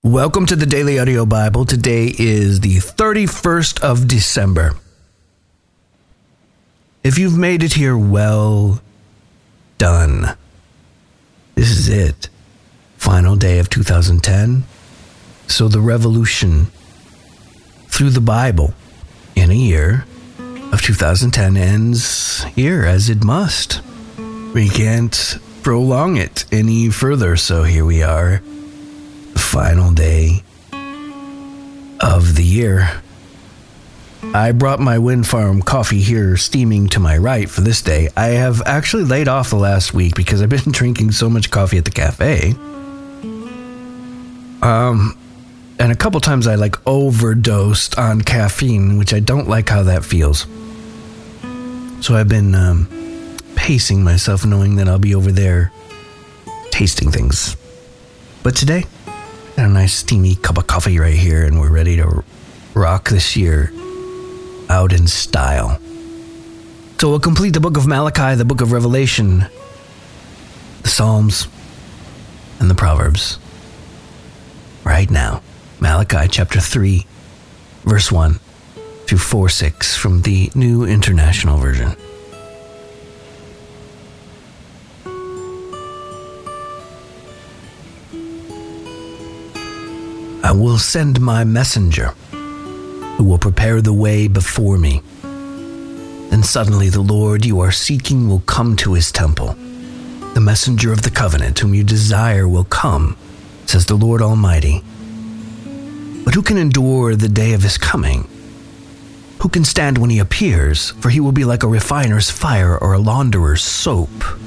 Welcome to the Daily Audio Bible. Today is the 31st of December. If you've made it here, well done. This is it. Final day of 2010. So the revolution through the Bible in a year of 2010 ends here, as it must. We can't prolong it any further, so here we are. The final day of the year. I brought my Wind Farm coffee here steaming to my right for this day. I have actually laid off the last week because I've been drinking so much coffee at the cafe. And a couple times I overdosed on caffeine, which I don't like how that feels. So I've been pacing myself, knowing that I'll be over there tasting things. But today, got a nice steamy cup of coffee right here, and we're ready to rock this year out in style. So we'll complete the book of Malachi, the book of Revelation, the Psalms, and the Proverbs right now. Malachi chapter 3, verse 1 through 4:6 from the New International Version. I will send my messenger, who will prepare the way before me. Then suddenly the Lord you are seeking will come to his temple. The messenger of the covenant whom you desire will come, says the Lord Almighty. But who can endure the day of his coming? Who can stand when he appears? For he will be like a refiner's fire or a launderer's soap.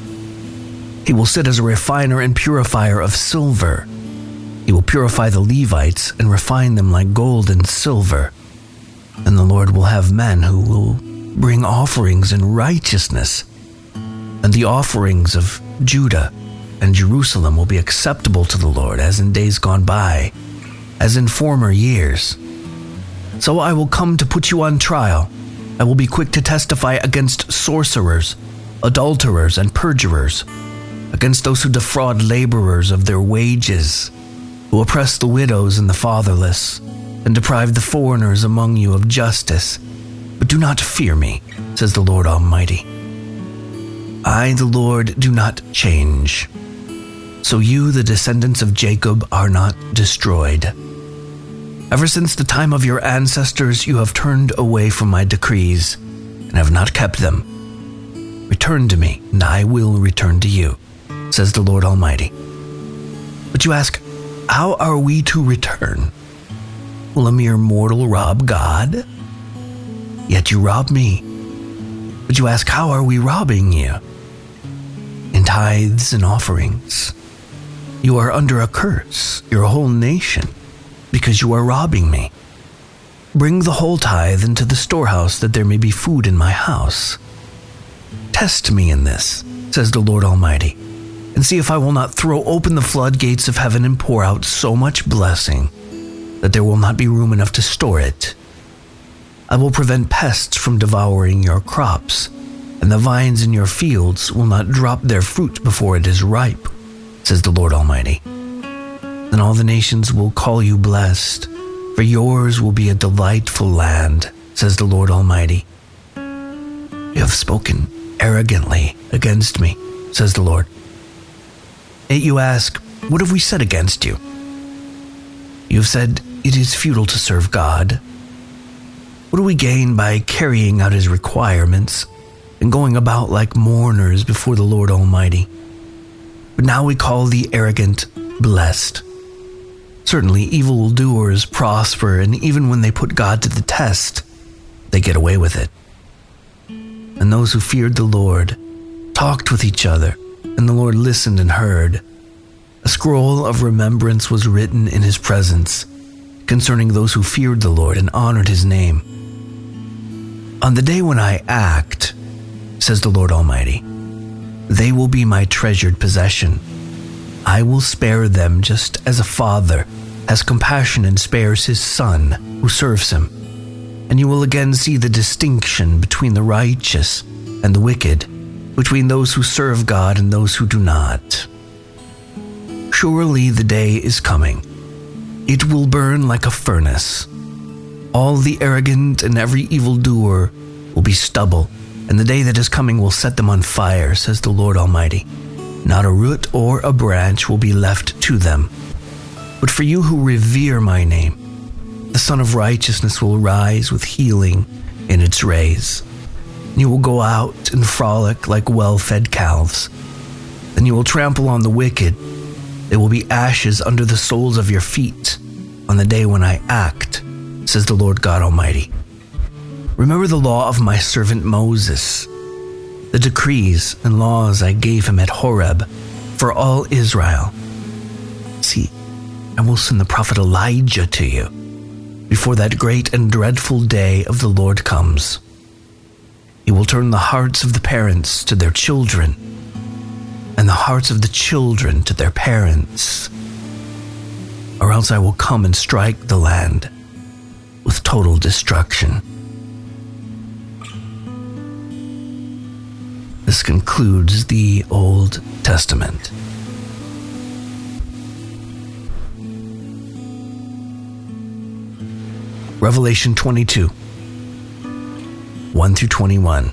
He will sit as a refiner and purifier of silver. He will purify the Levites and refine them like gold and silver. And the Lord will have men who will bring offerings in righteousness. And the offerings of Judah and Jerusalem will be acceptable to the Lord, as in days gone by, as in former years. So I will come to put you on trial. I will be quick to testify against sorcerers, adulterers, and perjurers, against those who defraud laborers of their wages, who oppress the widows and the fatherless, and deprive the foreigners among you of justice. But do not fear me, says the Lord Almighty. I, the Lord, do not change. So you, the descendants of Jacob, are not destroyed. Ever since the time of your ancestors, you have turned away from my decrees, and have not kept them. Return to me, and I will return to you, says the Lord Almighty. But you ask, how are we to return? Will a mere mortal rob God? Yet you rob me. But you ask, how are we robbing you? In tithes and offerings. You are under a curse, your whole nation, because you are robbing me. Bring the whole tithe into the storehouse, that there may be food in my house. Test me in this, says the Lord Almighty, and see if I will not throw open the floodgates of heaven and pour out so much blessing that there will not be room enough to store it. I will prevent pests from devouring your crops, and the vines in your fields will not drop their fruit before it is ripe, says the Lord Almighty. Then all the nations will call you blessed, for yours will be a delightful land, says the Lord Almighty. You have spoken arrogantly against me, says the Lord. Yet you ask, what have we said against you? You have said, it is futile to serve God. What do we gain by carrying out his requirements and going about like mourners before the Lord Almighty? But now we call the arrogant blessed. Certainly evildoers prosper, and even when they put God to the test, they get away with it. And those who feared the Lord talked with each other, and the Lord listened and heard. A scroll of remembrance was written in his presence concerning those who feared the Lord and honored his name. On the day when I act, says the Lord Almighty, they will be my treasured possession. I will spare them just as a father has compassion and spares his son who serves him. And you will again see the distinction between the righteous and the wicked, between those who serve God and those who do not. Surely the day is coming, It will burn like a furnace. All the arrogant and every evildoer will be stubble, and the day that is coming will set them on fire, says the Lord Almighty. Not a root or a branch will be left to them. But for you who revere my name, the Sun of Righteousness will rise with healing in its rays. You will go out and frolic like well-fed calves. Then you will trample on the wicked. There will be ashes under the soles of your feet on the day when I act, says the Lord God Almighty. Remember the law of my servant Moses, the decrees and laws I gave him at Horeb for all Israel. See, I will send the prophet Elijah to you before that great and dreadful day of the Lord comes. He will turn the hearts of the parents to their children, and the hearts of the children to their parents, or else I will come and strike the land with total destruction. This concludes the Old Testament. Revelation 22, 1 through 21.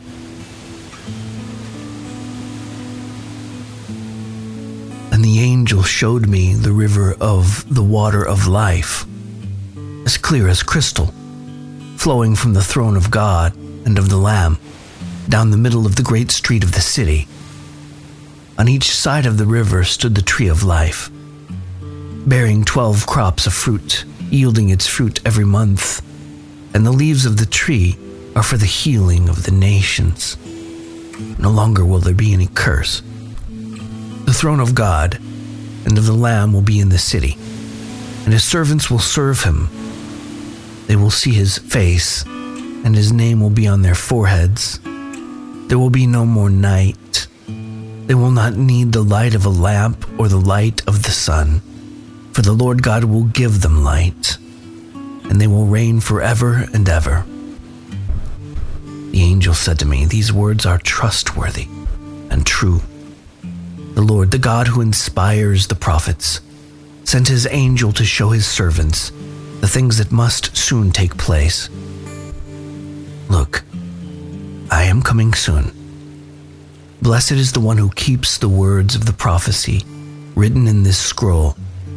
And the angel showed me the river of the water of life, as clear as crystal, flowing from the throne of God and of the Lamb, down the middle of the great street of the city. On each side of the river stood the tree of life, bearing 12 crops of fruit, yielding its fruit every month, and the leaves of the tree are for the healing of the nations. No longer will there be any curse. The throne of God and of the Lamb will be in the city, and his servants will serve him. They will see his face, and his name will be on their foreheads. There will be no more night. They will not need the light of a lamp or the light of the sun, for the Lord God will give them light, and they will reign forever and ever. The angel said to me, "These words are trustworthy and true." The Lord, the God who inspires the prophets, sent his angel to show his servants the things that must soon take place. Look, I am coming soon. Blessed is the one who keeps the words of the prophecy written in this scroll.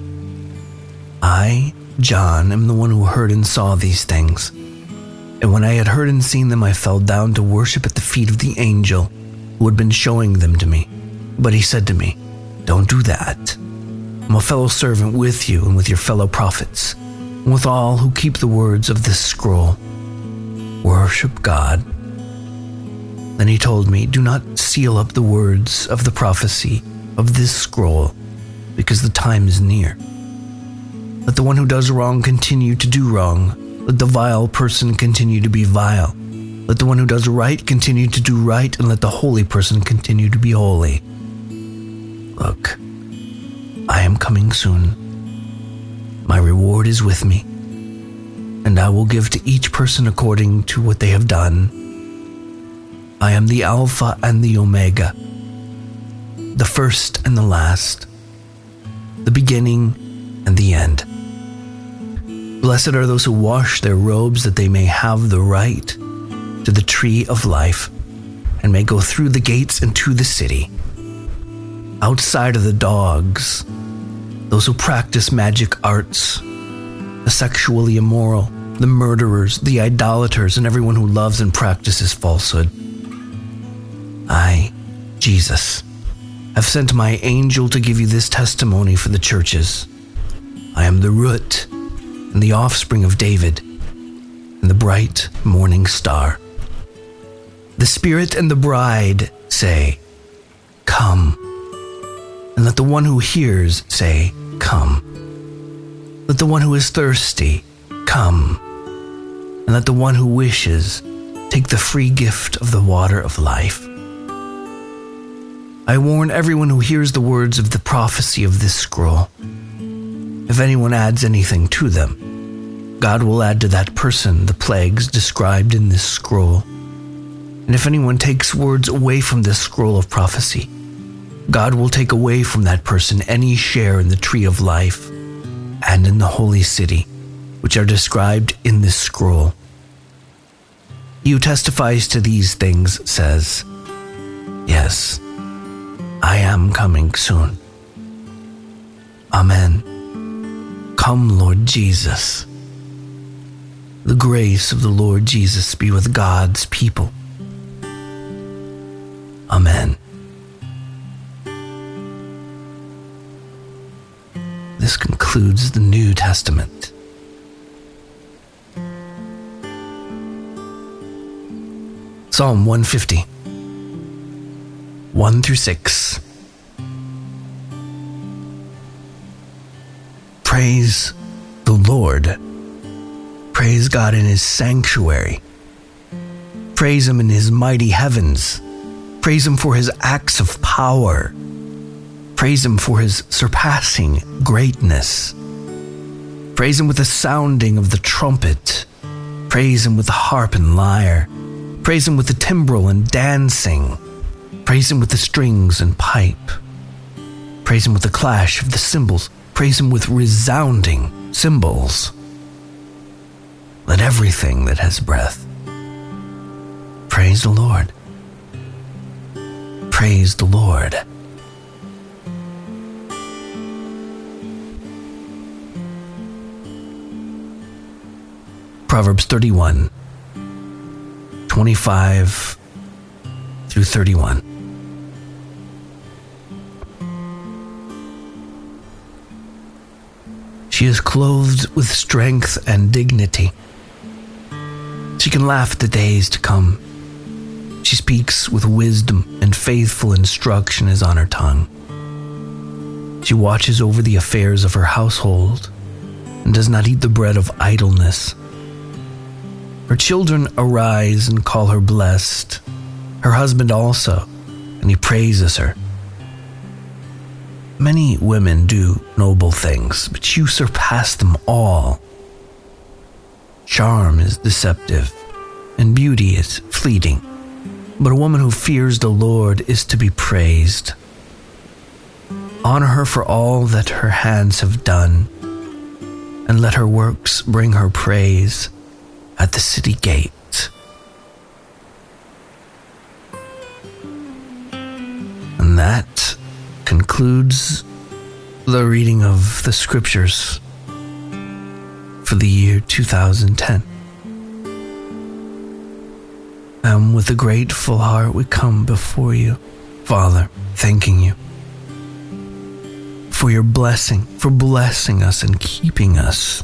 I, John, am the one who heard and saw these things. And when I had heard and seen them, I fell down to worship at the feet of the angel who had been showing them to me. But he said to me, "Don't do that. I'm a fellow servant with you and with your fellow prophets, and with all who keep the words of this scroll. Worship God." Then he told me, "Do not seal up the words of the prophecy of this scroll, because the time is near. Let the one who does wrong continue to do wrong. Let the vile person continue to be vile. Let the one who does right continue to do right, and let the holy person continue to be holy. Look, I am coming soon. My reward is with me, and I will give to each person according to what they have done. I am the Alpha and the Omega, the first and the last, the beginning and the end. Blessed are those who wash their robes, that they may have the right to the tree of life and may go through the gates into the city. Outside of the dogs, those who practice magic arts, the sexually immoral, the murderers, the idolaters, and everyone who loves and practices falsehood. I, Jesus, have sent my angel to give you this testimony for the churches. I am the root and the offspring of David, and the bright morning star. The Spirit and the bride say, "Come." And let the one who hears say, "Come." Let the one who is thirsty come. And let the one who wishes take the free gift of the water of life. I warn everyone who hears the words of the prophecy of this scroll. If anyone adds anything to them, God will add to that person the plagues described in this scroll. And if anyone takes words away from this scroll of prophecy, God will take away from that person any share in the tree of life and in the holy city, which are described in this scroll. He who testifies to these things says, "Yes, I am coming soon." Amen. Come, Lord Jesus. The grace of the Lord Jesus be with God's people. Amen. This concludes the New Testament. Psalm 150, 1 through 6. Praise the Lord. Praise God in His sanctuary. Praise Him in His mighty heavens. Praise Him for His acts of power. Praise Him for His surpassing greatness. Praise Him with the sounding of the trumpet. Praise Him with the harp and lyre. Praise Him with the timbrel and dancing. Praise Him with the strings and pipe. Praise Him with the clash of the cymbals. Praise Him with resounding cymbals. Let everything that has breath praise the Lord. Praise the Lord. Proverbs 31, 25 through 31. She is clothed with strength and dignity. She can laugh at the days to come. She speaks with wisdom, and faithful instruction is on her tongue. She watches over the affairs of her household and does not eat the bread of idleness. Her children arise and call her blessed, her husband also, and he praises her. Many women do noble things, but you surpass them all. Charm is deceptive, and beauty is fleeting, but a woman who fears the Lord is to be praised. Honor her for all that her hands have done, and let her works bring her praise at the city gate. And that concludes the reading of the scriptures for the year 2010. And with a grateful heart we come before you, Father, thanking you for your blessing, for blessing us and keeping us,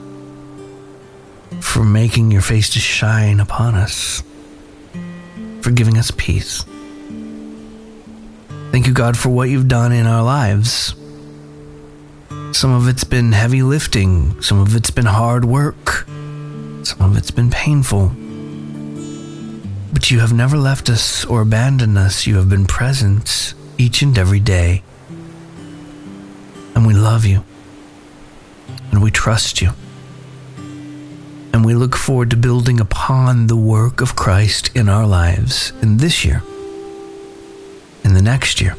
for making your face to shine upon us, for giving us peace. Thank you, God, for what you've done in our lives. Some of it's been heavy lifting, some of it's been hard work, some of it's been painful. But you have never left us or abandoned us. You have been present each and every day. And we love you. And we trust you. And we look forward to building upon the work of Christ in our lives in this year, in the next year.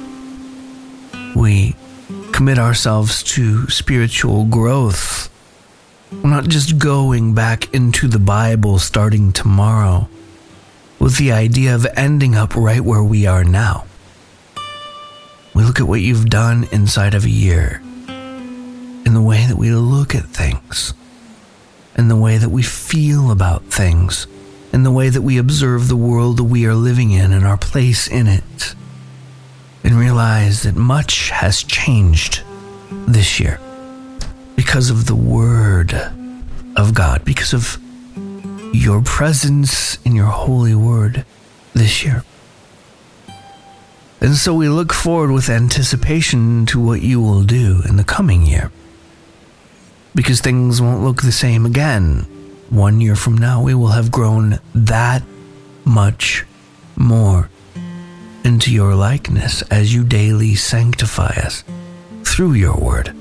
We commit ourselves to spiritual growth. We're not just going back into the Bible starting tomorrow with the idea of ending up right where we are now. We look at what you've done inside of a year, in the way that we look at things, in the way that we feel about things, in the way that we observe the world that we are living in and our place in it, and realize that much has changed this year because of the Word of God, because of your presence in your holy Word this year. And so we look forward with anticipation to what you will do in the coming year, because things won't look the same again. 1 year from now, we will have grown that much more into your likeness as you daily sanctify us through your word.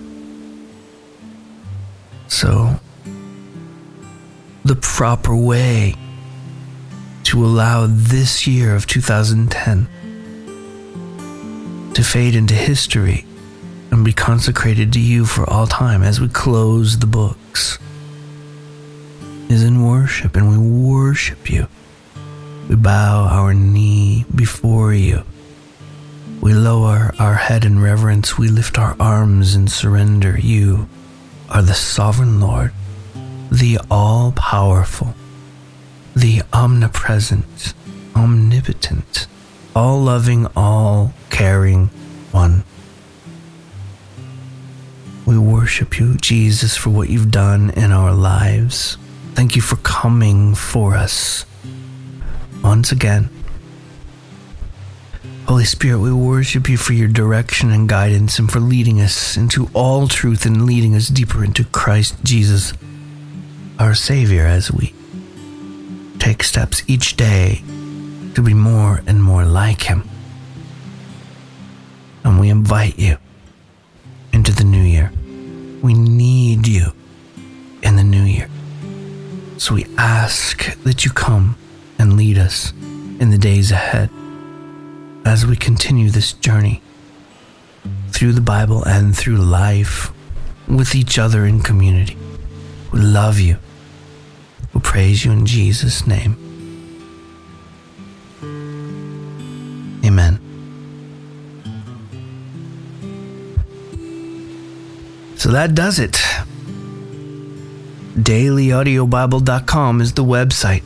So, the proper way to allow this year of 2010 to fade into history and be consecrated to you for all time as we close the books is in worship, and we worship you. We bow our knee before you. We lower our head in reverence. We lift our arms in surrender. You are the sovereign Lord, the all-powerful, the omnipresent, omnipotent, all-loving, all-caring one. We worship you, Jesus, for what you've done in our lives. Thank you for coming for us once again. Holy Spirit, we worship you for your direction and guidance and for leading us into all truth and leading us deeper into Christ Jesus, our Savior, as we take steps each day to be more and more like him. And we invite you into the new year. We need you in the new year. So we ask that you come and lead us in the days ahead as we continue this journey through the Bible and through life with each other in community. We love you. We praise you in Jesus' name. Amen. So that does it. DailyAudioBible.com is the website.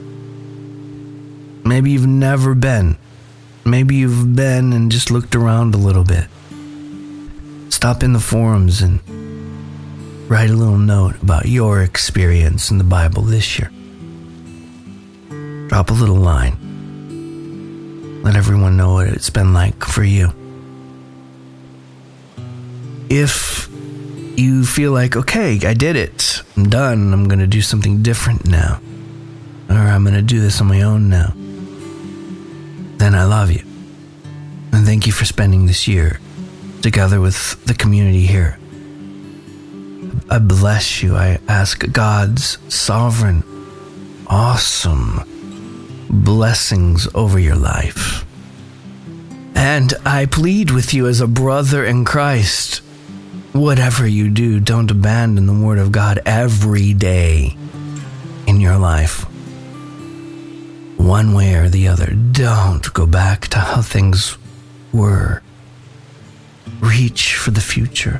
Maybe you've never been. Maybe you've been and just looked around a little bit. Stop in the forums and write a little note about your experience in the Bible this year. Drop a little line. Let everyone know what it's been like for you. If you feel like, okay, I did it, I'm done, I'm going to do something different now, or I'm going to do this on my own now, then I love you. And thank you for spending this year together with the community here. I bless you. I ask God's sovereign, awesome blessings over your life. And I plead with you as a brother in Christ, whatever you do, don't abandon the Word of God every day in your life. One way or the other. Don't go back to how things were. Reach for the future.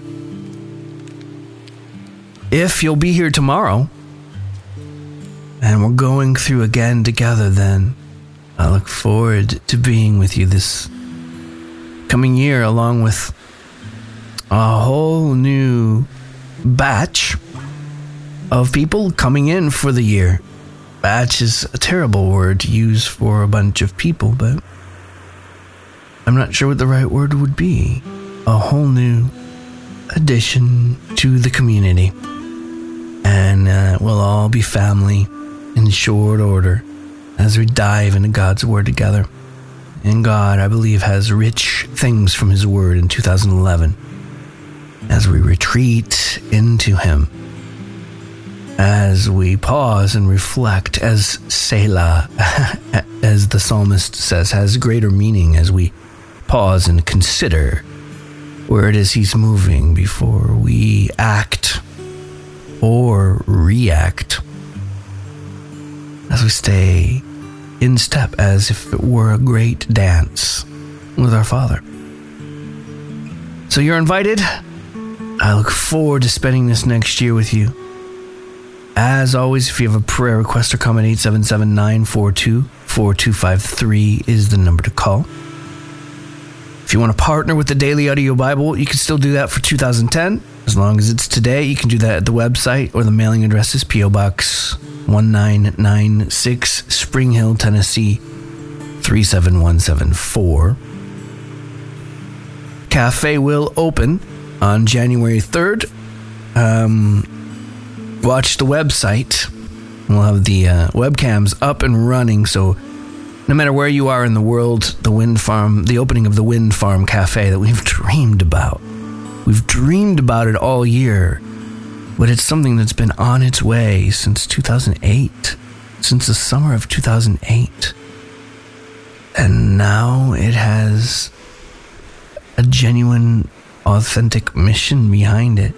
If you'll be here tomorrow, and we're going through again together, then I look forward to being with you this coming year, along with a whole new batch of people coming in for the year. Batch is a terrible word to use for a bunch of people, but I'm not sure what the right word would be. A whole new addition to the community. And we'll all be family in short order as we dive into God's Word together. And God, I believe, has rich things from His Word in 2011 as we retreat into Him, as we pause and reflect, as Selah, as the psalmist says, has greater meaning as we pause and consider where it is He's moving before we act or react, as we stay in step as if it were a great dance with our Father. So you're invited. I look forward to spending this next year with you. As always, if you have a prayer request or comment, 877-942-4253 is the number to call. If you want to partner with the Daily Audio Bible, you can still do that for 2010. As long as it's today, you can do that at the website, or the mailing address is P.O. Box 1996, Spring Hill, Tennessee 37174. Cafe will open on January 3rd. Watch the website. We'll have the webcams up and running, so no matter where you are in the world, the wind farm, the opening of the Wind Farm Cafe that we've dreamed about. We've dreamed about it all year, but it's something that's been on its way since 2008, since the summer of 2008. And now it has a genuine authentic mission behind it.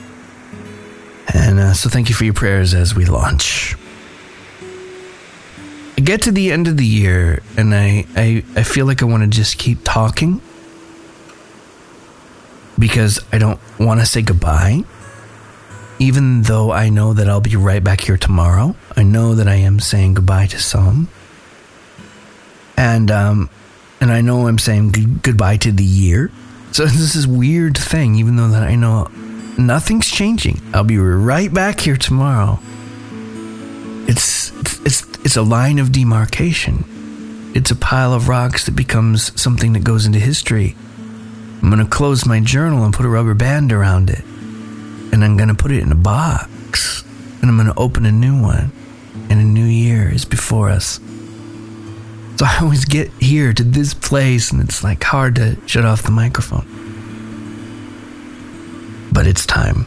And so thank you for your prayers as we launch. I get to the end of the year, and I feel like I want to just keep talking because I don't want to say goodbye, even though I know that I'll be right back here tomorrow. I know that I am saying goodbye to some, and I know I'm saying goodbye to the year. So this is a weird thing, even though that I know nothing's changing. I'll be right back here tomorrow. It's a line of demarcation. It's a pile of rocks that becomes something that goes into history. I'm going to close my journal and put a rubber band around it. And I'm going to put it in a box. And I'm going to open a new one. And a new year is before us. So I always get here to this place, and it's like hard to shut off the microphone. But it's time.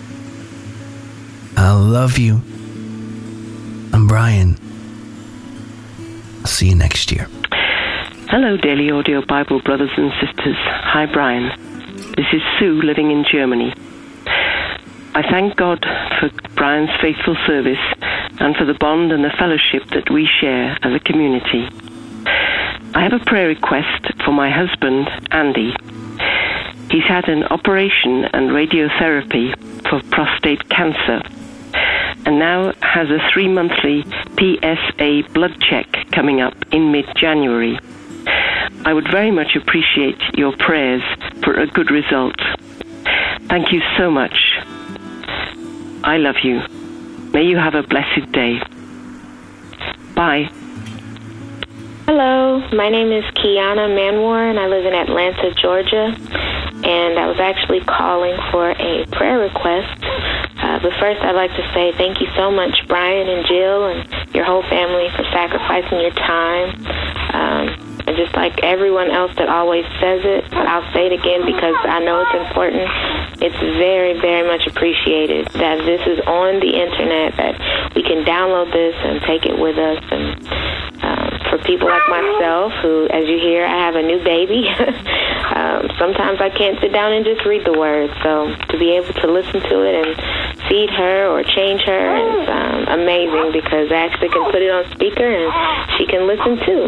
I love you. I'm Brian. I'll see you next year. Hello, Daily Audio Bible brothers and sisters. Hi, Brian. This is Sue living in Germany. I thank God for Brian's faithful service and for the bond and the fellowship that we share as a community. I have a prayer request for my husband, Andy. He's had an operation and radiotherapy for prostate cancer and now has a 3-monthly PSA blood check coming up in mid-January. I would very much appreciate your prayers for a good result. Thank you so much. I love you. May you have a blessed day. Bye. Hello, my name is Kiana Manwar, and I live in Atlanta, Georgia. And I was actually calling for a prayer request. But first, I'd like to say thank you so much, Brian and Jill and your whole family, for sacrificing your time. And just like everyone else that always says it, I'll say it again because I know it's important. It's very, very much appreciated that this is on the internet, that we can download this and take it with us. And for people like myself, who, as you hear, I have a new baby, sometimes I can't sit down and just read the words. So to be able to listen to it and feed her or change her is amazing, because I actually can put it on speaker and she can listen too.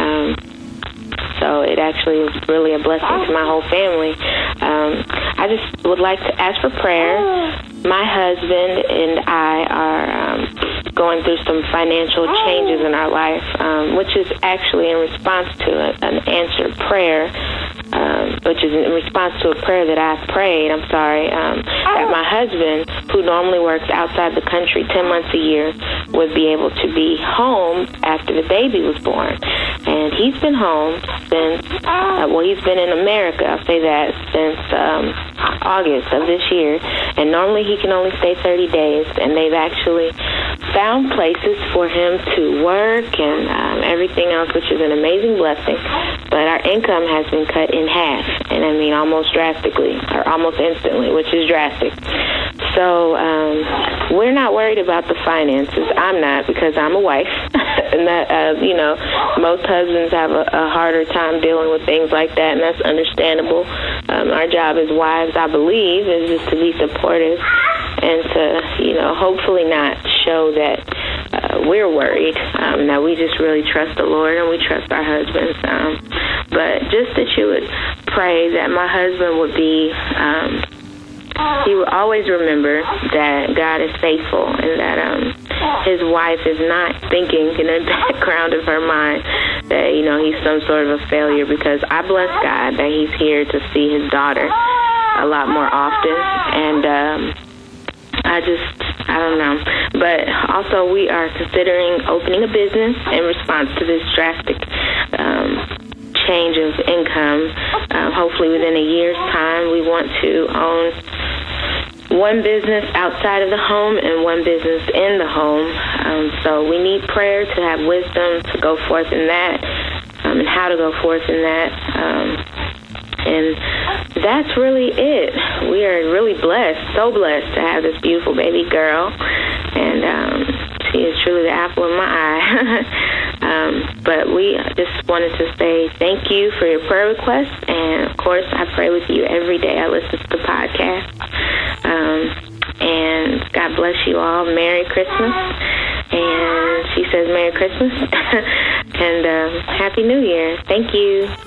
So it actually is really a blessing to my whole family. I just would like to ask for prayer. My husband and I are going through some financial changes in our life, which is actually in response to an answered prayer, which is in response to a prayer that I've prayed, that my husband, who normally works outside the country 10 months a year, would be able to be home after the baby was born. And he's been home since, he's been in America, I'll say that, since August of this year. And normally he can only stay 30 days. And they've actually found places for him to work and everything else, which is an amazing blessing. But our income has been cut in half. And I mean almost drastically, or almost instantly, which is drastic. So we're not worried about the finances. I'm not, because I'm a wife. And that, most husbands have a harder time dealing with things like that, and that's understandable. Our job as wives, I believe, is just to be supportive and to, hopefully not show that we're worried, that we just really trust the Lord and we trust our husbands. But just that you would pray that my husband would be... he will always remember that God is faithful and that his wife is not thinking in the background of her mind that, he's some sort of a failure, because I bless God that he's here to see his daughter a lot more often. And I don't know. But also we are considering opening a business in response to this drastic change of income. Hopefully within a year's time, we want to own one business outside of the home and one business in the home. So we need prayer to have wisdom to go forth in that, and how to go forth in that. And that's really it. We are really blessed, so blessed to have this beautiful baby girl. And she is truly the apple of my eye. But we just wanted to say thank you for your prayer requests, and of course I pray with you every day. I listen to the podcast. And God bless you all. Merry Christmas. And she says Merry Christmas and Happy New Year. Thank you.